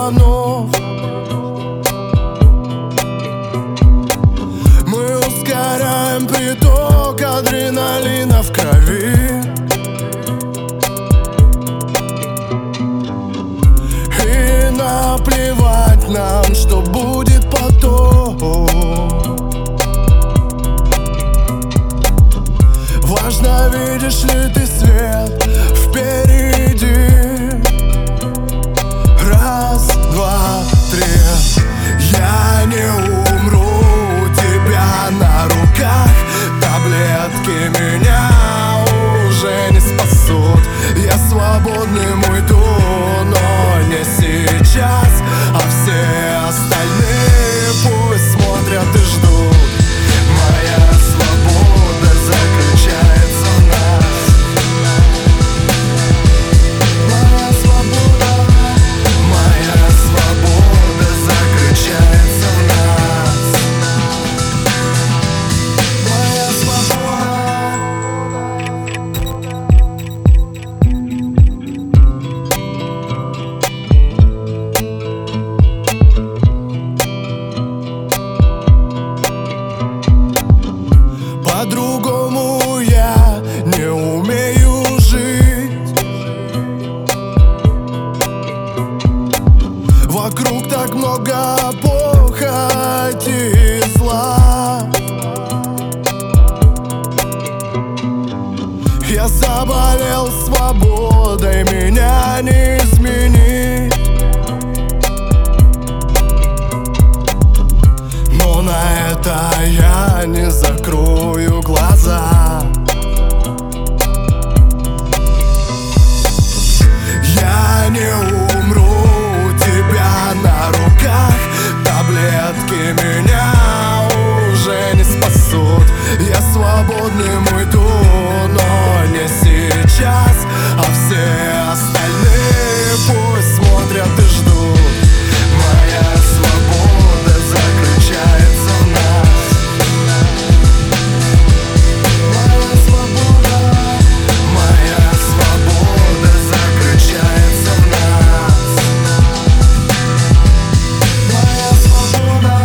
кабанов. Мы ускоряем приток адреналина в крови, и наплевать нам, что будет потом. Важно, видишь ли ты свет впереди. Раз, два, три. Я не умру, тебя на руках. Таблетки меня уже не спасут. Я свободным уйду, но не сейчас. А все остальные пусть смотрят и ждут. Моя свобода заключается в нас. Моя свобода заключается в нас. Моя по-другому я не умею жить. Вокруг так много похоти и зла. Я заболел свободой, меня не изменить. Но на это я не закрою глаза. Я не умру, тебя на руках. Таблетки меня уже не спасут. Я свободным уйду, но не сейчас. А все остальные пусть смотрят и ждут. Моя свобода заключается в нас. Моя свобода заключается в нас. Моя свобода.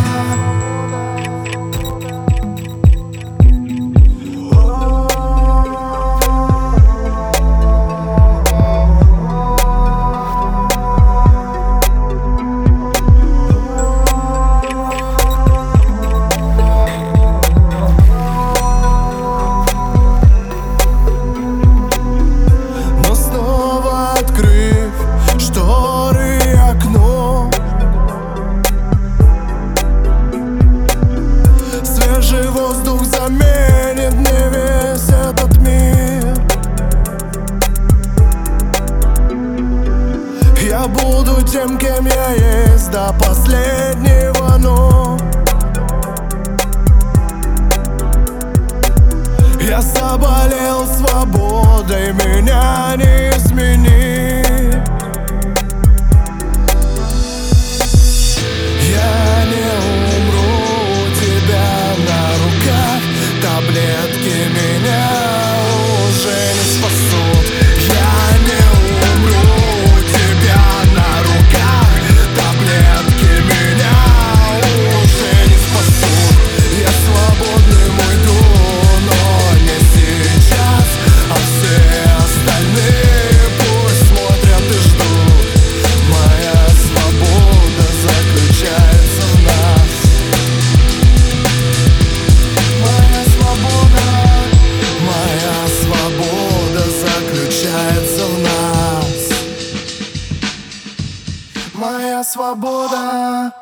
Но снова открыв шторы и окно, свежий воздух заменит мне весь этот мир. Я буду тем, кем я есть до последнего, но я заболел свободой, меня не изменить. Я не умру, тебя на руках. Таблетки меня уже не спасут. Я не умру, тебя на руках. Таблетки меня уже не спасут. Я свободным уйду, но не сейчас. А все остальные пусть смотрят и ждут. Моя свобода заключается в нас. Моя свобода заключается в нас. Моя свобода.